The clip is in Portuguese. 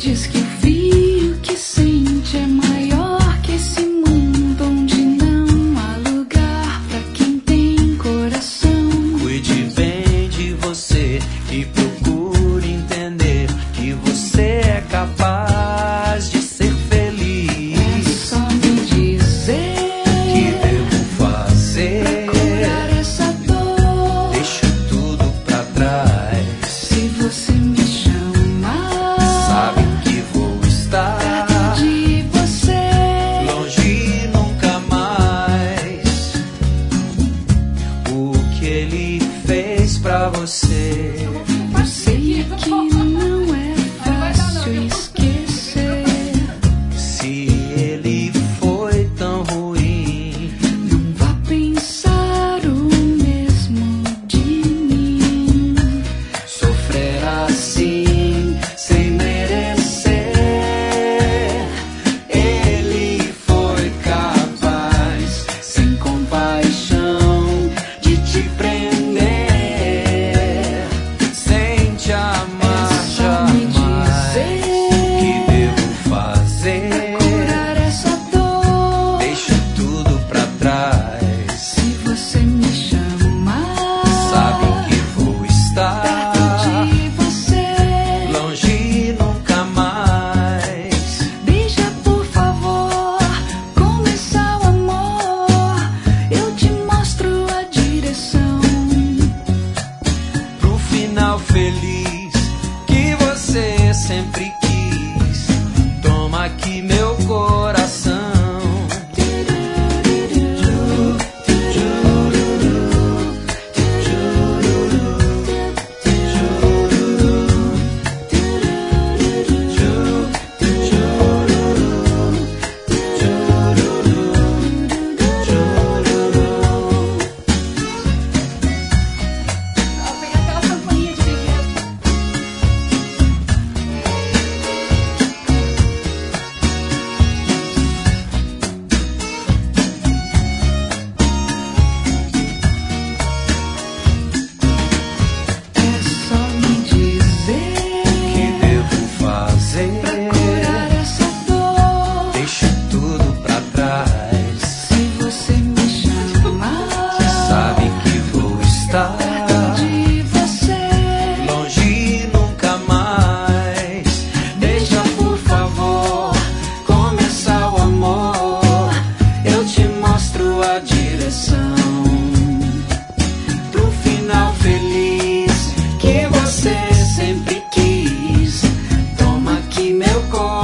Diz que o frio que sente é maior que esse mundo onde não há lugar pra quem tem coração. Cuide bem de você e procure entender que você é capaz de ser feliz. É só me dizer que devo fazer pra curar essa dor. Deixo tudo pra trás. Se você me chamar, Sabe que vou estar perto de você. longe nunca mais. O que ele fez pra você. Eu sei que não é fácil esquecer. Se ele foi tão ruim, Não vá pensar o mesmo de mim. sofrer assim sem merecer. Ele foi capaz, sem compaixão, de te prender, sem te amar Só me jamais. dizer Que devo fazer? curar essa dor. Deixo tudo pra trás. Se você me chamar, Sabe que vou estar perto de você. longe nunca mais. Deixa por favor começar o amor. Eu te mostro a direção. Pro final feliz que você sempre quis. Toma aqui meu coração. Vou pegar aquela sanfoninha de bebê. É só me dizer Que devo fazer? pra curar essa dor. Deixo tudo pra trás. Se você me chamar, Sabe que vou estar perto de você. longe nunca mais. Deixa por favor começar o amor. Eu te mostro a direção. Pro final feliz que você sempre quis. Toma aqui meu coração.